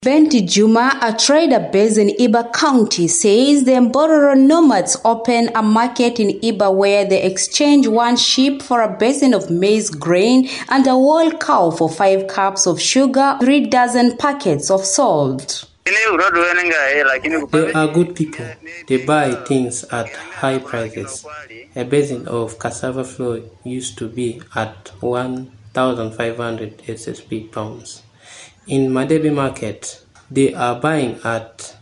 Benti Juma, a trader based in Iba County, says the Mbororo nomads open a market in Iba where they exchange one sheep for a basin of maize grain and a whole cow for 5 cups of sugar, 3 dozen packets of salt. They are good people. They buy things at high prices. A basin of cassava flour used to be at 1,500 SSP pounds. In Madebi market, they are buying at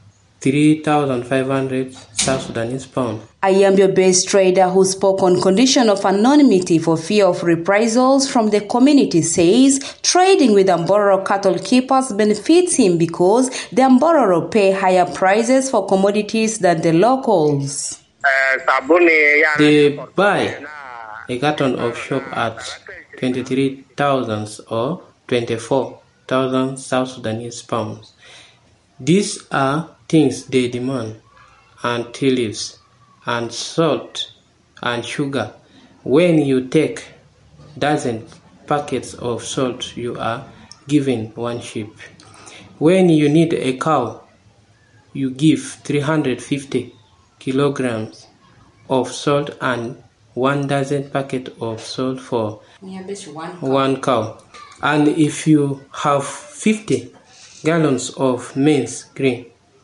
3,500 South Sudanese pounds. A Yambio-based trader who spoke on condition of anonymity for fear of reprisals from the community says trading with Mbororo cattle keepers benefits him because the Mbororo pay higher prices for commodities than the locals. They buy a carton of soap at 23,000 or 24,000 South Sudanese pounds. These are things they demand, and tea leaves, and salt, and sugar. When you take dozen packets of salt, you are given 1 sheep. When you need a cow, you give 350 kilograms of salt and 1 dozen packet of salt for 1 cow. And if you have 50 gallons of maize grain,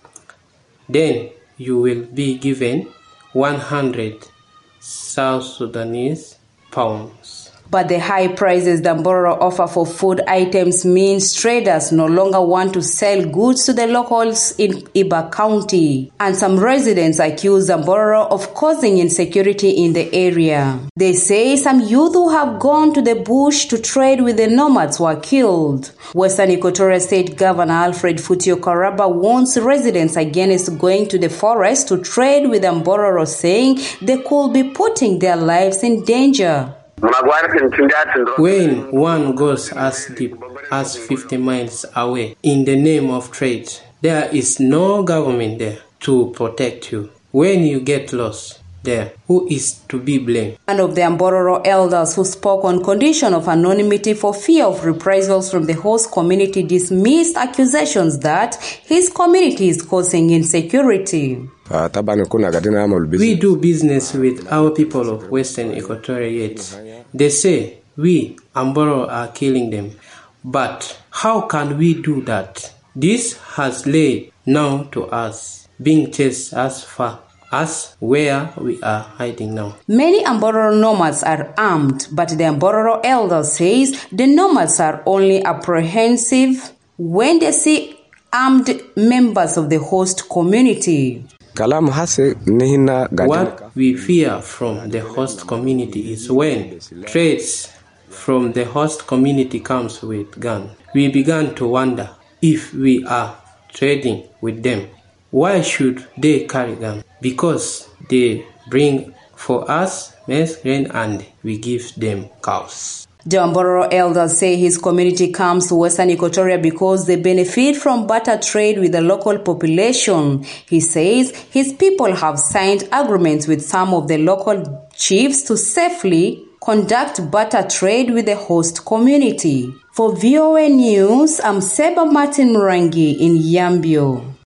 then you will be given 100 South Sudanese pounds. But the high prices that Mbororo offer for food items means traders no longer want to sell goods to the locals in Iba County. And some residents accuse Mbororo of causing insecurity in the area. They say some youth who have gone to the bush to trade with the nomads were killed. Western Equatoria State Governor Alfred Futio Karaba warns residents against going to the forest to trade with Mbororo, saying they could be putting their lives in danger. When one goes as deep as 50 miles away in the name of trade, there is no government there to protect you. When you get lost there, who is to be blamed? One of the Mbororo elders who spoke on condition of anonymity for fear of reprisals from the host community dismissed accusations that his community is causing insecurity. We do business with our people of Western Equatoria yet. They say we, Mbororo, are killing them. But how can we do that? This has led now to us being chased as far as where we are hiding now. Many Mbororo nomads are armed, but the Mbororo elder says the nomads are only apprehensive when they see armed members of the host community. What we fear from the host community is when trades from the host community comes with guns. We began to wonder if we are trading with them. Why should they carry guns? Because they bring for us maize grain and we give them cows. The Mbororo elders say his community comes to Western Equatoria because they benefit from barter trade with the local population. He says his people have signed agreements with some of the local chiefs to safely conduct barter trade with the host community. For VOA News, I'm Seba Martin Murangi in Yambio.